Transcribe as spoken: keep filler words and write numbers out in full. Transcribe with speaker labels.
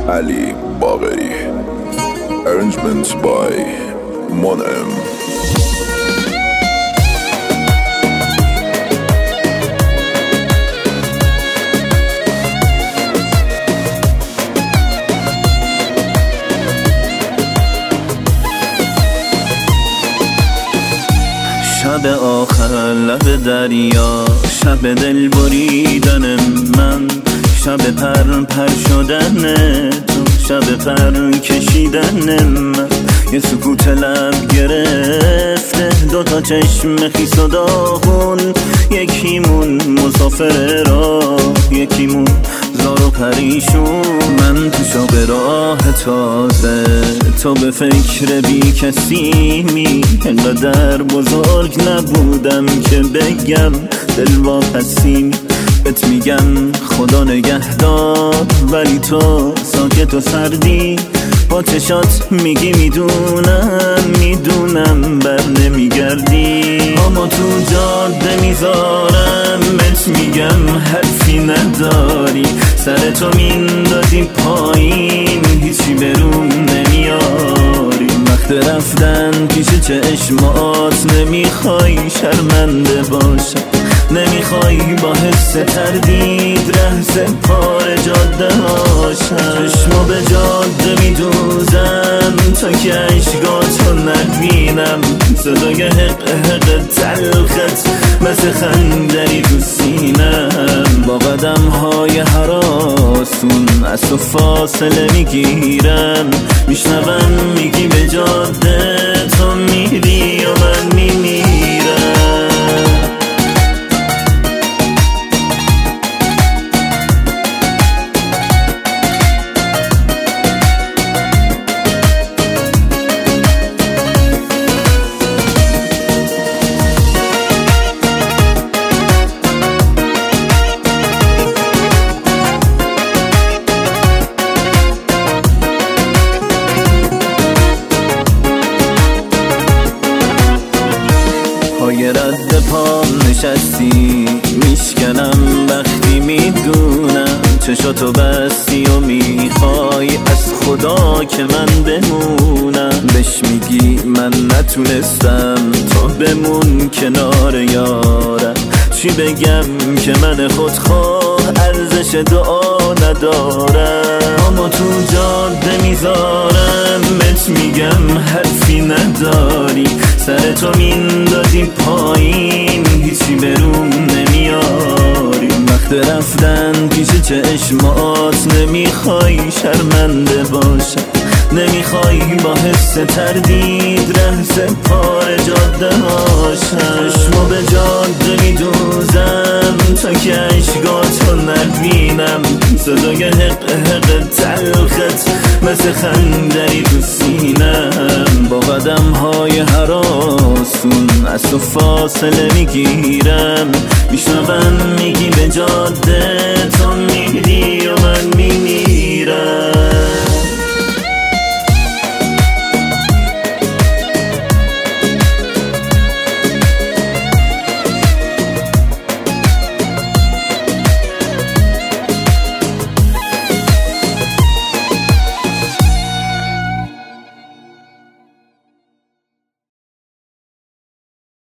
Speaker 1: Ali Bagheri. Arrangements by Monem.
Speaker 2: شب آخر لب دریا، شب دل بریدن من، شب پر پر شدن تو، شب پر کشیدن من. یه سکوت لب گرفته، دوتا چشم خیس و داغون، یکیمون مسافر راه، یکیمون زار و پریشون. من تو شب راه تازه، تو به فکر بی کسی می. انقدر بزرگ نبودم که بگم دل واپسی. بهت میگم خدا نگهدار، ولی تو ساکت و سردی. با چشات میگی میدونم میدونم بر نمیگردی. اما تو جاده میذارم بهت میگم حرفی نداری. سر تو میندازی پایین، هیچی برون نمیاری. وقت رفتن پیش چشمات نمیخوای شرمنده باشم، نمیخوای با حس تردید ره سپار جاده باشم. چشمو به جاده میدوزم تا که عشقاتو نبینم. صدای حق حق تلخت مثل خنجری تو سینم. با قدم های هراسون از تو فاصله میگیرم. میشنوم میگی به جاده تو میری و من میمیرم. پای رد پام نشستی، میشکنم وقتی میدونم چشاتو بستی و میخوای از خدا که من بمونم. بهش میگی من نتونستم تو بمون کنار یارم. چی بگم که من خودخواه ارزش دعا ندارم. اما تو جاده میذارم بهت میگم حرفی نداری. سر تو میندازی پایین، هیچی برون نمیاری. وقت رفتن پیش چشمات نمیخوای شرمنده باشم، نمیخوای با حس تردید ره سپار جاده باشم. چشمو به جاده میدوزم تا که عشقاتو نبینم. صدای حق حق تلخت مثل خنجری تو سینم. با قدم های هراسون از تو فاصله میگیرم. میشنوم میگی به جاده تو میری و